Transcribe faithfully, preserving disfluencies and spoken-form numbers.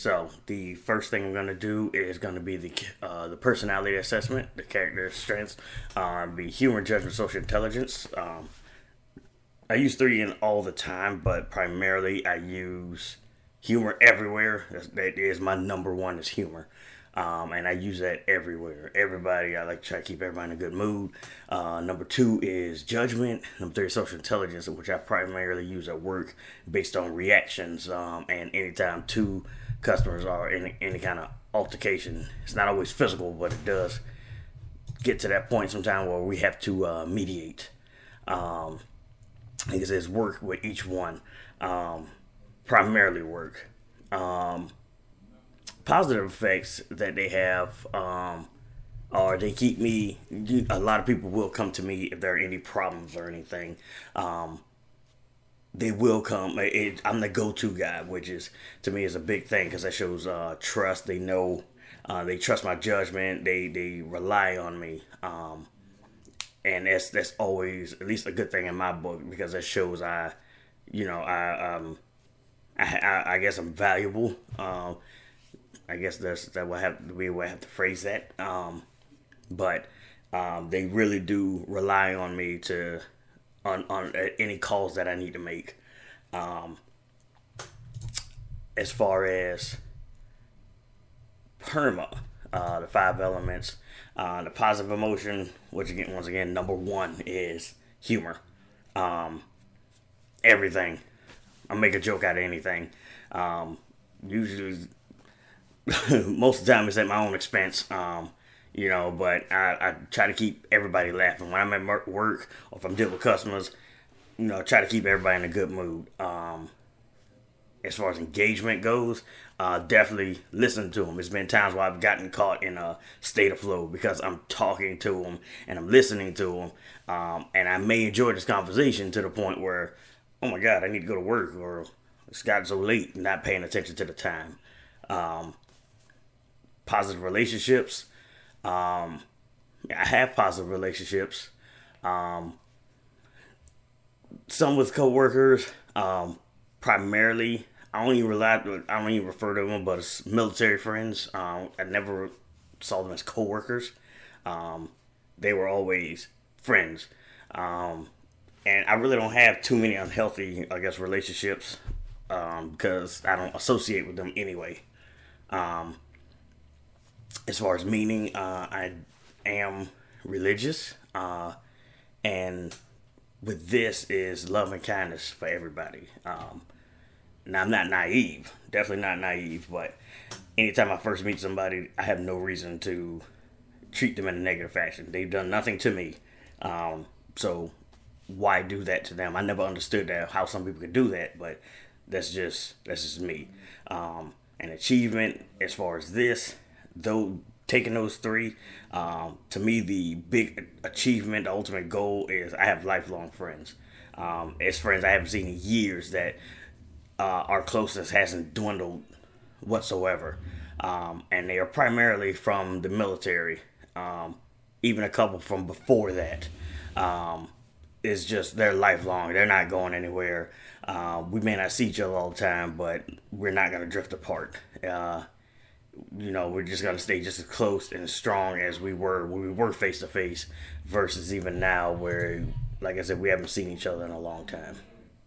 So the first thing I'm going to do is going to be the uh, the personality assessment, the character strengths, uh, be humor, judgment, social intelligence. Um, I use three in all the time, but primarily I use humor everywhere. That's, that is my number one is humor. Um, and I use that everywhere. Everybody, I like to try to keep everybody in a good mood. Uh, number two is judgment. Number three is social intelligence, which I primarily use at work based on reactions. Um, and anytime two customers are in any kind of altercation, it's not always physical, but it does get to that point sometime where we have to uh, mediate. Um, like I said, work with each one. Um, primarily work. Um, positive effects that they have um, are they keep me. A lot of people will come to me if there are any problems or anything. Um, they will come. It, I'm the go-to guy, which is to me is a big thing because that shows uh, trust. They know, uh, they trust my judgment. They they rely on me. Um, And that's that's always at least a good thing in my book because that shows I, you know, I um, I, I, I guess I'm valuable. Um, I guess that's that will have we will have to phrase that. Um, but um, they really do rely on me to on on any calls that I need to make. Um, as far as PERMA, uh, the five elements. Uh, the positive emotion, which again, once again, number one is humor. Um, everything. I make a joke out of anything. Um, usually, most of the time it's at my own expense. Um, you know, but I, I try to keep everybody laughing. When I'm at work or if I'm dealing with customers, you know, I try to keep everybody in a good mood. Um, as far as engagement goes, uh, definitely listen to them. There's been times where I've gotten caught in a state of flow because I'm talking to them and I'm listening to them. Um, and I may enjoy this conversation to the point where, oh my God, I need to go to work or it's gotten so late, not paying attention to the time. Um, positive relationships. Um, I have positive relationships. Um, some with coworkers, um, primarily. I don't even rely. I don't even refer to them, but it's military friends. Um, I never saw them as coworkers. Um, they were always friends, um, and I really don't have too many unhealthy, I guess, relationships um, because I don't associate with them anyway. Um, as far as meaning, uh, I am religious, uh, and with this is love and kindness for everybody. Um, Now, I'm not naive, definitely not naive, but anytime I first meet somebody, I have no reason to treat them in a negative fashion. They've done nothing to me, um, so why do that to them? I never understood that, how some people could do that, but that's just that's just me. Um, an achievement as far as this, though, taking those three, um, to me, the big achievement, the ultimate goal is I have lifelong friends. Um, it's friends I haven't seen in years that Uh, our closeness hasn't dwindled whatsoever. Um, and they are primarily from the military. Um, even a couple from before that. Um, it's just, they're lifelong. They're not going anywhere. Uh, we may not see each other all the time, but we're not going to drift apart. Uh, you know, we're just going to stay just as close and as strong as we were when we were face to face versus even now where, like I said, we haven't seen each other in a long time.